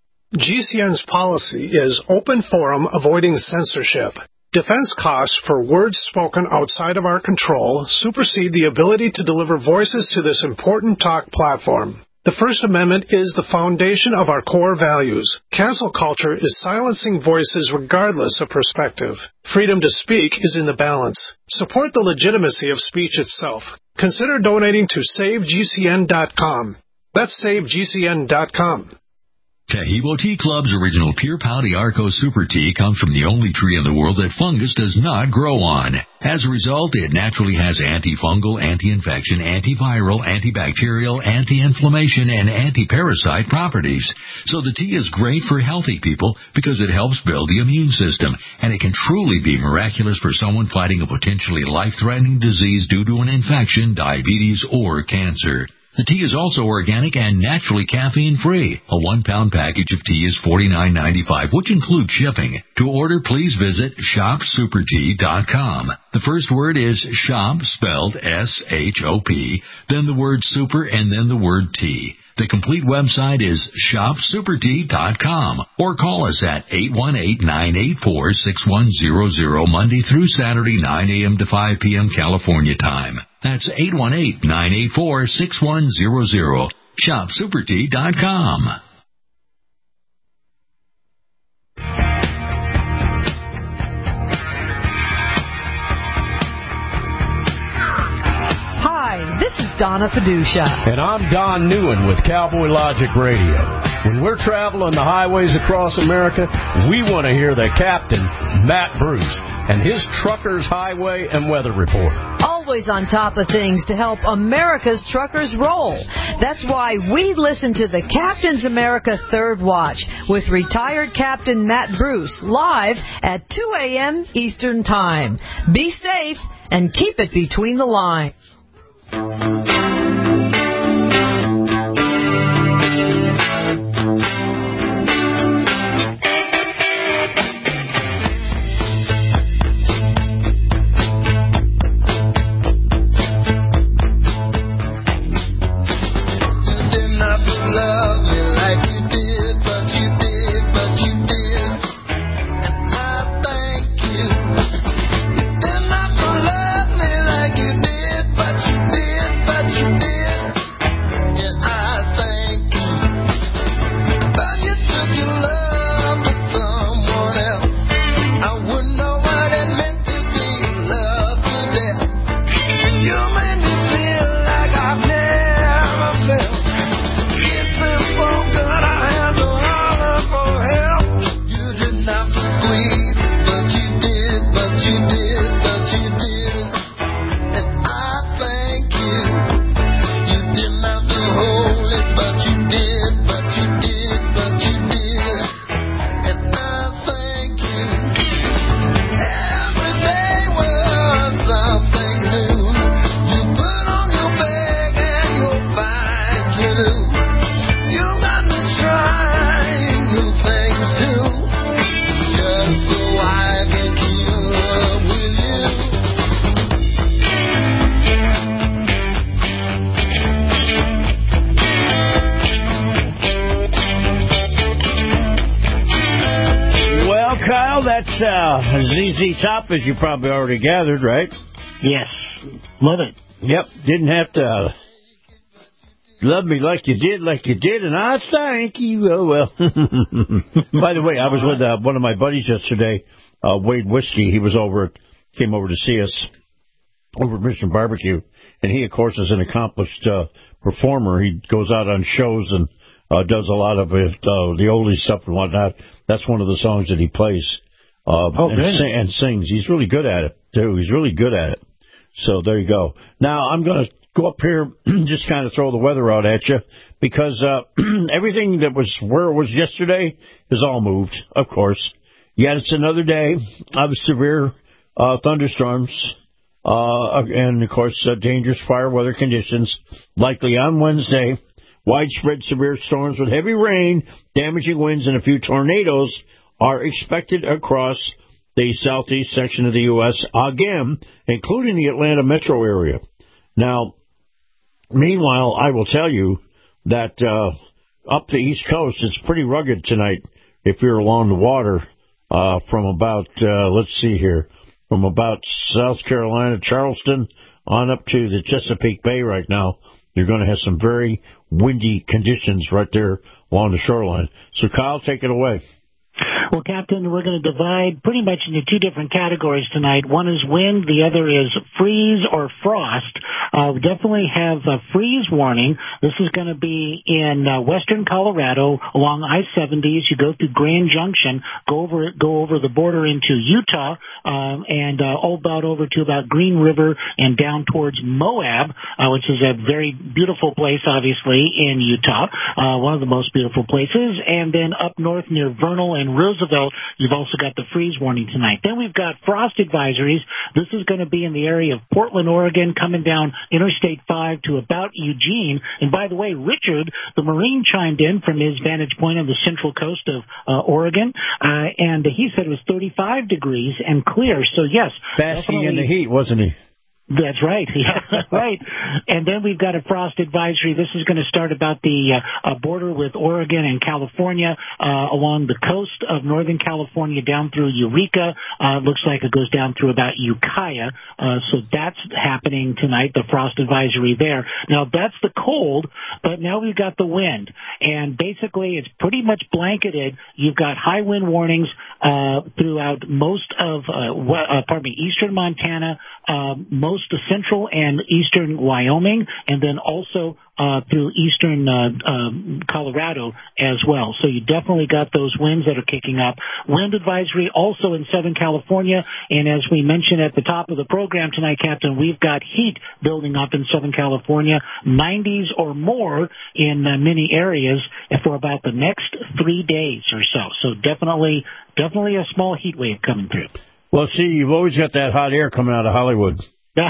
G C N's policy is open forum, avoiding censorship. Defense costs for words spoken outside of our control supersede the ability to deliver voices to this important talk platform. The First Amendment is the foundation of our core values. Cancel culture is silencing voices regardless of perspective. Freedom to speak is in the balance. Support the legitimacy of speech itself. Consider donating to save G C N dot com. That's save G C N dot com. Taheebo Tea Club's original Pure Pau Arco Super Tea comes from the only tree in the world that fungus does not grow on. As a result, it naturally has antifungal, anti-infection, antiviral, antibacterial, anti-inflammation, and anti-parasite properties. So the tea is great for healthy people because it helps build the immune system, and it can truly be miraculous for someone fighting a potentially life-threatening disease due to an infection, diabetes, or cancer. The tea is also organic and naturally caffeine-free. A one-pound package of tea is forty-nine ninety-five, which includes shipping. To order, please visit shop super tea dot com. The first word is shop, spelled S H O P, then the word super, and then the word tea. The complete website is shop super tea dot com, or call us at eight one eight, nine eight four, six one zero zero Monday through Saturday, nine a.m. to five p.m. California time. That's eight one eight, nine eight four, six one zero zero. shop super tea dot com. This is Donna Fiducia. And I'm Don Newen with Cowboy Logic Radio. When we're traveling the highways across America, we want to hear the captain, Matt Bruce, and his Truckers Highway and Weather Report. Always on top of things to help America's truckers roll. That's why we listen to the Captain's America Third Watch with retired Captain Matt Bruce live at two a.m. Eastern Time. Be safe and keep it between the lines. But you did. uh, Z Z Top, as you probably already gathered, right? Yes. Love it. Yep. Didn't have to uh, love me like you did, like you did, and I thank you. Oh, well. By the way, I was with uh, one of my buddies yesterday, uh, Wade Whiskey. He was over, came over to see us over at Mission Barbecue. And he, of course, is an accomplished uh, performer. He goes out on shows and uh, does a lot of it, uh, the oldie stuff and whatnot. That's one of the songs that he plays uh, oh, and, sing, and sings. He's really good at it, too. He's really good at it. So there you go. Now, I'm going to go up here, just kind of throw the weather out at you, because uh, everything that was where it was yesterday is all moved, of course. Yet it's another day of severe uh, thunderstorms. Uh, and, of course, uh, dangerous fire weather conditions likely on Wednesday. Widespread severe storms with heavy rain, damaging winds, and a few tornadoes are expected across the southeast section of the U S, again, including the Atlanta metro area. Now, meanwhile, I will tell you that uh, up the East Coast, it's pretty rugged tonight if you're along the water uh, from about, uh, let's see here, from about South Carolina, Charleston, on up to the Chesapeake Bay right now. You're going to have some very windy conditions right there along the shoreline. So, Kyle, take it away. Well, Captain, we're going to divide pretty much into two different categories tonight. One is wind, the other is freeze or frost. Uh, we definitely have a freeze warning. This is going to be in uh, western Colorado along I seventy. You go through Grand Junction, go over go over the border into Utah, um, and uh, all about over to about Green River and down towards Moab, uh, which is a very beautiful place, obviously, in Utah, uh, one of the most beautiful places. And then up north near Vernal and Roosevelt, you've also got the freeze warning tonight. Then we've got frost advisories. This is going to be in the area of Portland, Oregon, coming down Interstate five to about Eugene. And by the way, Richard, the Marine, chimed in from his vantage point on the central coast of uh, Oregon, uh, and he said it was thirty-five degrees and clear. So, yes. Basking in the heat, wasn't he? That's right. Yeah, right. And then we've got a frost advisory. This is going to start about the uh, uh, border with Oregon and California, uh, along the coast of Northern California down through Eureka. Uh, looks like it goes down through about Ukiah. Uh, so that's happening tonight, the frost advisory there. Now, that's the cold, but now we've got the wind. And basically, it's pretty much blanketed. You've got high wind warnings uh, throughout most of, uh, uh, pardon me, eastern Montana, uh, most of central and eastern Wyoming, and then also uh, through eastern uh, um, Colorado as well. So you definitely got those winds that are kicking up. Wind advisory also in Southern California, and as we mentioned at the top of the program tonight, Captain, we've got heat building up in Southern California, nineties or more in uh, many areas for about the next three days or so. So definitely, definitely a small heat wave coming through. Well, see, you've always got that hot air coming out of Hollywood.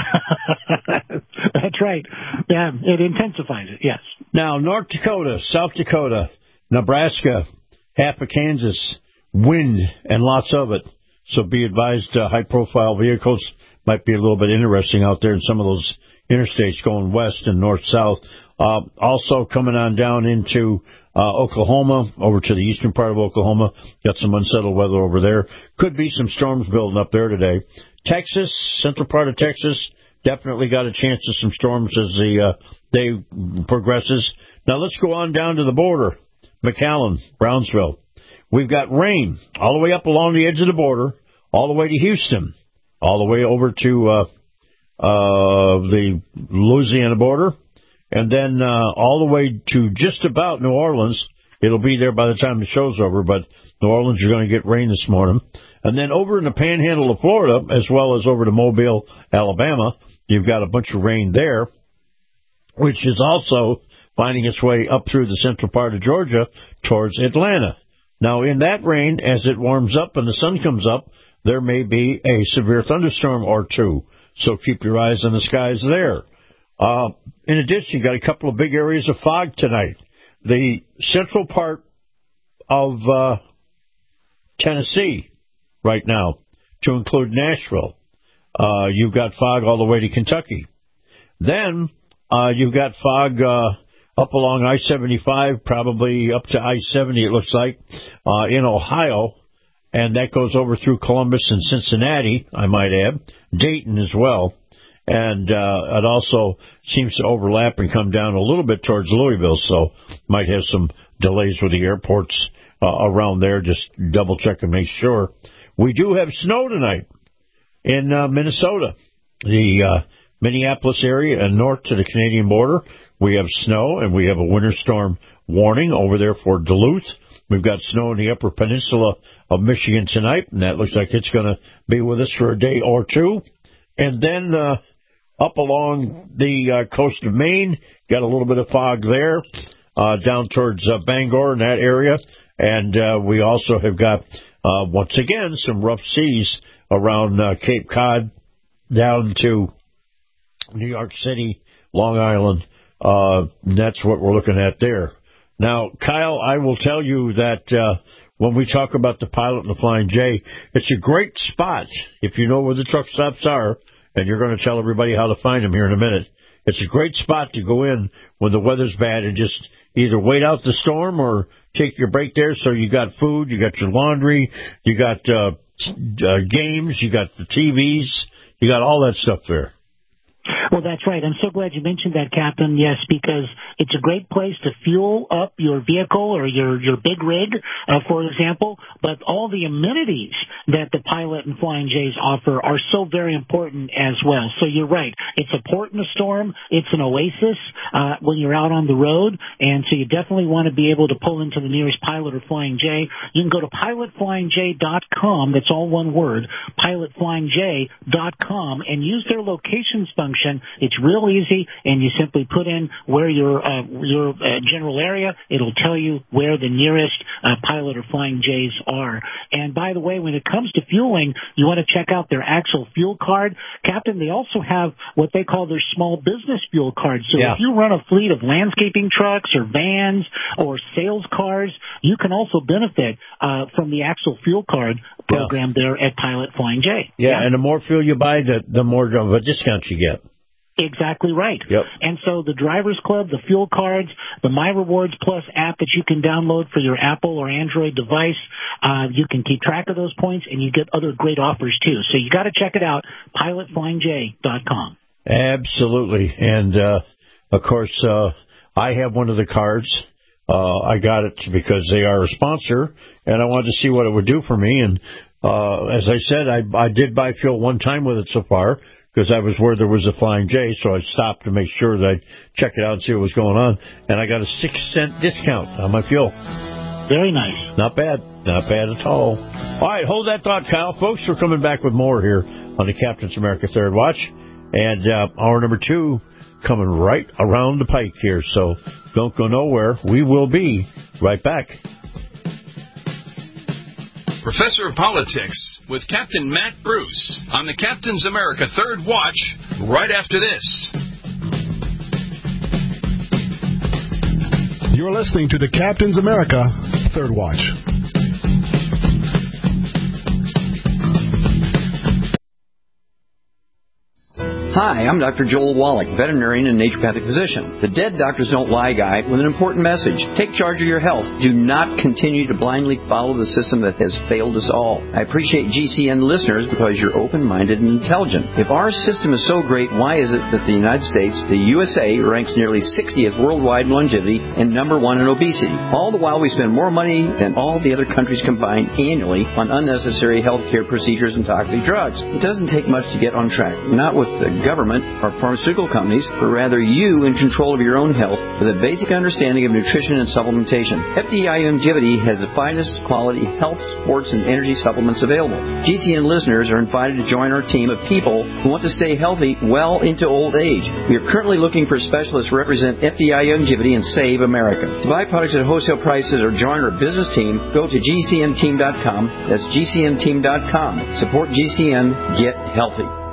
That's right. Yeah, it intensifies it, yes. Now, North Dakota, South Dakota, Nebraska, half of Kansas, wind and lots of it. So be advised, uh, high-profile vehicles might be a little bit interesting out there in some of those interstates going west and north-south. Uh, also coming on down into uh, Oklahoma, over to the eastern part of Oklahoma. Got some unsettled weather over there. Could be some storms building up there today. Texas, central part of Texas, definitely got a chance of some storms as the uh, day progresses. Now let's go on down to the border, McAllen, Brownsville. We've got rain all the way up along the edge of the border, all the way to Houston, all the way over to uh, uh, the Louisiana border, and then uh, all the way to just about New Orleans. It'll be there by the time the show's over, but New Orleans, you're going to get rain this morning. And then over in the panhandle of Florida, as well as over to Mobile, Alabama, you've got a bunch of rain there, which is also finding its way up through the central part of Georgia towards Atlanta. Now, in that rain, as it warms up and the sun comes up, there may be a severe thunderstorm or two. So keep your eyes on the skies there. Uh, in addition, you got a couple of big areas of fog tonight. The central part of uh, Tennessee right now, to include Nashville. Uh, you've got fog all the way to Kentucky. Then uh, you've got fog uh, up along I seventy-five, probably up to I seventy, it looks like, uh, in Ohio. and that goes over through Columbus and Cincinnati, I might add, Dayton as well. And uh, it also seems to overlap and come down a little bit towards Louisville, so might have some delays with the airports uh, around there. Just double check and make sure. We do have snow tonight in uh, Minnesota, the uh, Minneapolis area and north to the Canadian border. We have snow, and we have a winter storm warning over there for Duluth. We've got snow in the upper peninsula of Michigan tonight, and that looks like it's going to be with us for a day or two. And then uh, up along the uh, coast of Maine, got a little bit of fog there, uh, down towards uh, Bangor in that area. And uh, we also have got, uh, once again, some rough seas around uh, Cape Cod down to New York City, Long Island. Uh, that's what we're looking at there. Now, Kyle, I will tell you that uh, when we talk about the Pilot and the Flying J, it's a great spot if you know where the truck stops are, and you're going to tell everybody how to find them here in a minute. It's a great spot to go in when the weather's bad and just either wait out the storm or take your break there so you got food, you got your laundry, you got uh, uh, games, you got the T Vs, you got all that stuff there. Well, that's right. I'm so glad you mentioned that, Captain. Yes, because it's a great place to fuel up your vehicle or your, your big rig, uh, for example. But all the amenities that the Pilot and Flying J's offer are so very important as well. So you're right. It's a port in a storm. It's an oasis uh, when you're out on the road. And so you definitely want to be able to pull into the nearest Pilot or Flying J. You can go to pilot flying j dot com. That's all one word, pilot flying j dot com, and use their locations function. It's real easy, and you simply put in where your uh, your uh, general area. It'll tell you where the nearest uh, Pilot or Flying J's are. And by the way, when it comes to fueling, you want to check out their actual fuel card. Captain, they also have what they call their small business fuel card. So yeah. if you run a fleet of landscaping trucks or vans or sales cars, you can also benefit uh, from the actual fuel card program yeah. there at Pilot Flying J. Yeah, yeah, and the more fuel you buy, the, the more of a discount you get. Exactly right. Yep. And so the Drivers Club, the fuel cards, the My Rewards Plus app that you can download for your Apple or Android device, uh, you can keep track of those points, and you get other great offers, too. So you got to check it out, pilot flying j dot com. Absolutely. And, uh, of course, uh, I have one of the cards. Uh, I got it because they are a sponsor, and I wanted to see what it would do for me. And uh, as I said, I, I did buy fuel one time with it so far, because I was where there was a Flying J, so I stopped to make sure that I'd check it out and see what was going on. And I got a six cent discount on my fuel. Very nice. Not bad. Not bad at all. All right, hold that thought, Kyle. Folks, we're coming back with more here on the Captain's America Third Watch. And uh, hour number two coming right around the pike here. So don't go nowhere. We will be right back. Professor of Politics with Captain Matt Bruce on the Captain's America Third Watch right after this. You're listening to the Captain's America Third Watch. Hi, I'm Doctor Joel Wallach, veterinarian and naturopathic physician. The Dead Doctors Don't Lie guy with an important message. Take charge of your health. Do not continue to blindly follow the system that has failed us all. I appreciate G C N listeners because you're open-minded and intelligent. If our system is so great, why is it that the United States, the U S A, ranks nearly sixtieth worldwide in longevity and number one in obesity? All the while we spend more money than all the other countries combined annually on unnecessary healthcare procedures and toxic drugs. It doesn't take much to get on track. Not with the government or pharmaceutical companies, but rather you in control of your own health with a basic understanding of nutrition and supplementation. F D I Longevity has the finest quality health, sports, and energy supplements available. G C N listeners are invited to join our team of people who want to stay healthy well into old age. We are currently looking for specialists to represent F D I Longevity and Save America. To buy products at wholesale prices or join our business team, go to G C N team dot com. That's G C N team dot com. Support G C N. Get healthy.